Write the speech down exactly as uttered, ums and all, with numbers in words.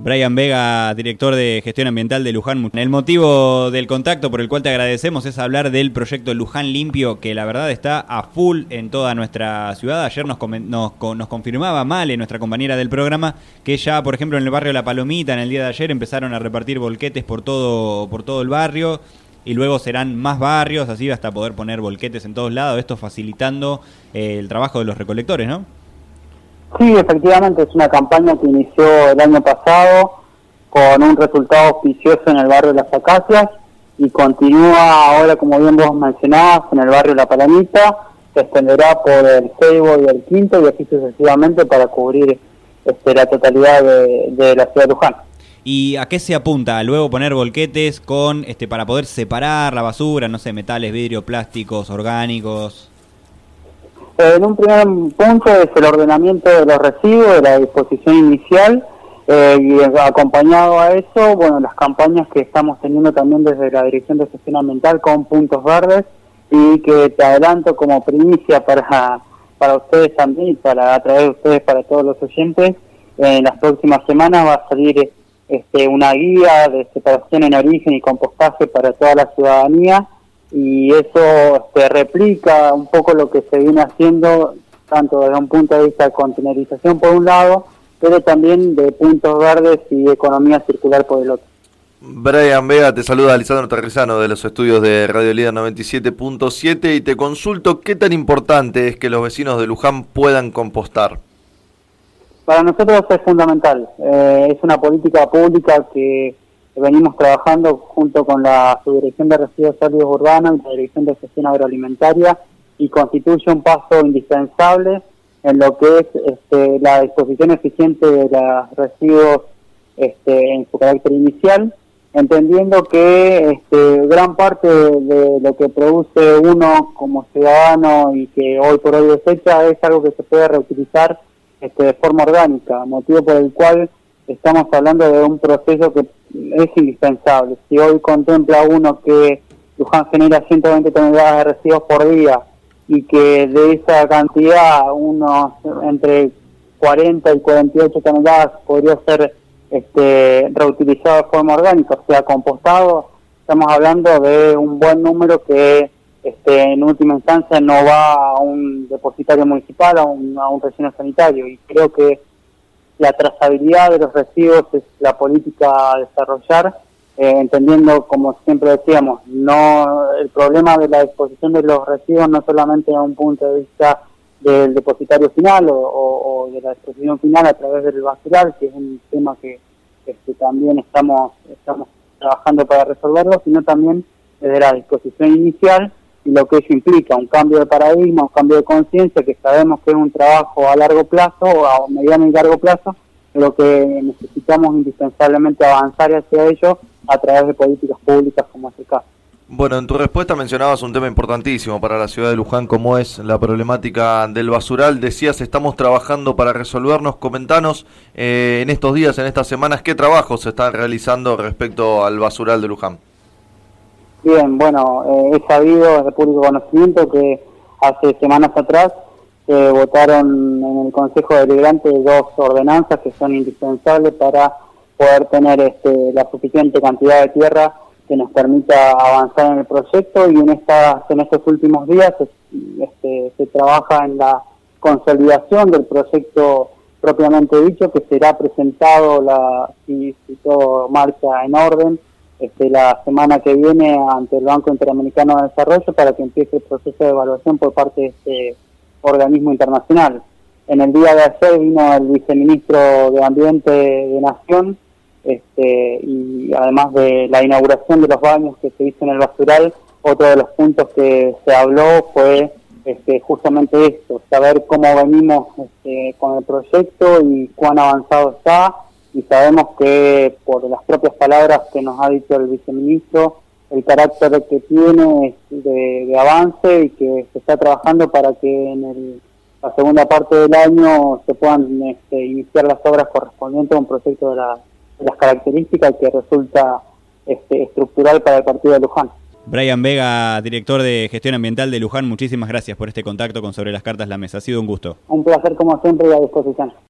Brian Vega, director de Gestión Ambiental de Luján. El motivo del contacto por el cual te agradecemos es hablar del proyecto Luján Limpio, que la verdad está a full en toda nuestra ciudad. Ayer nos, nos, nos confirmaba Male, nuestra compañera del programa, que ya, por ejemplo, en el barrio La Palomita, en el día de ayer, empezaron a repartir volquetes por todo, por todo el barrio, y luego serán más barrios, así hasta poder poner volquetes en todos lados, esto facilitando eh, el trabajo de los recolectores, ¿no? Sí, efectivamente, es una campaña que inició el año pasado con un resultado auspicioso en el barrio Las Acacias y continúa ahora, como bien vos mencionabas, en el barrio La Palomita, se extenderá por el Seibo y el Quinto y así sucesivamente para cubrir este, la totalidad de, de la ciudad de Luján. ¿Y a qué se apunta? Luego poner volquetes con este para poder separar la basura, no sé, metales, vidrio, plásticos, orgánicos. En un primer punto es el ordenamiento de los residuos, de la disposición inicial, eh, y acompañado a eso, bueno, las campañas que estamos teniendo también desde la Dirección de Gestión Ambiental con puntos verdes, y que te adelanto como primicia para para ustedes también, para a través de ustedes para todos los oyentes, en las próximas semanas va a salir este, una guía de separación en origen y compostaje para toda la ciudadanía, y eso este, replica un poco lo que se viene haciendo, tanto desde un punto de vista de contenerización por un lado, pero también de puntos verdes y economía circular por el otro. Brian Vega, te saluda Lisandro Terrizano de los estudios de Radio Líder noventa y siete punto siete y te consulto qué tan importante es que los vecinos de Luján puedan compostar. Para nosotros es fundamental, eh, es una política pública que venimos trabajando junto con la Subdirección de Residuos Sólidos Urbanos y la Dirección de Gestión Agroalimentaria, y constituye un paso indispensable en lo que es este, la disposición eficiente de los residuos este, en su carácter inicial, entendiendo que este, gran parte de, de lo que produce uno como ciudadano y que hoy por hoy desecha es algo que se puede reutilizar este, de forma orgánica, motivo por el cual estamos hablando de un proceso que es indispensable. Si hoy contempla uno que Luján genera ciento veinte toneladas de residuos por día y que de esa cantidad unos entre cuarenta y cuarenta y ocho toneladas podría ser este, reutilizado de forma orgánica, o sea, compostado, estamos hablando de un buen número que este, en última instancia no va a un depositario municipal, a un, a un relleno sanitario, y creo que la trazabilidad de los residuos es la política a desarrollar, eh, entendiendo, como siempre decíamos, no el problema de la disposición de los residuos no solamente desde un punto de vista del depositario final o, o, o de la disposición final a través del basural, que es un tema que este, también estamos, estamos trabajando para resolverlo, sino también desde la disposición inicial y lo que eso implica, un cambio de paradigma, un cambio de conciencia, que sabemos que es un trabajo a largo plazo, o a mediano y largo plazo, pero que necesitamos indispensablemente avanzar hacia ello a través de políticas públicas como es el caso. Bueno, en tu respuesta mencionabas un tema importantísimo para la ciudad de Luján, como es la problemática del basural. Decías, estamos trabajando para resolvernos. Comentanos eh, en estos días, en estas semanas, qué trabajos se están realizando respecto al basural de Luján. Bien, bueno, eh, he sabido de público conocimiento que hace semanas atrás se eh, votaron en el Consejo Deliberante dos ordenanzas que son indispensables para poder tener este, la suficiente cantidad de tierra que nos permita avanzar en el proyecto, y en estas en estos últimos días este, se trabaja en la consolidación del proyecto propiamente dicho, que será presentado, la si, si todo marcha en orden, Este, la semana que viene ante el Banco Interamericano de Desarrollo para que empiece el proceso de evaluación por parte de este organismo internacional. En el día de ayer vino el viceministro de Ambiente de Nación, este, y además de la inauguración de los baños que se hizo en el basural, otro de los puntos que se habló fue este, justamente esto, saber cómo venimos este, con el proyecto y cuán avanzado está. Y sabemos que, por las propias palabras que nos ha dicho el viceministro, el carácter que tiene es de, de avance, y que se está trabajando para que en el, la segunda parte del año se puedan este, iniciar las obras correspondientes a un proyecto de, la, de las características que resulta este, estructural para el partido de Luján. Brian Vega, director de Gestión Ambiental de Luján, muchísimas gracias por este contacto con Sobre las Cartas la Mesa. Ha sido un gusto. Un placer como siempre y a disposición.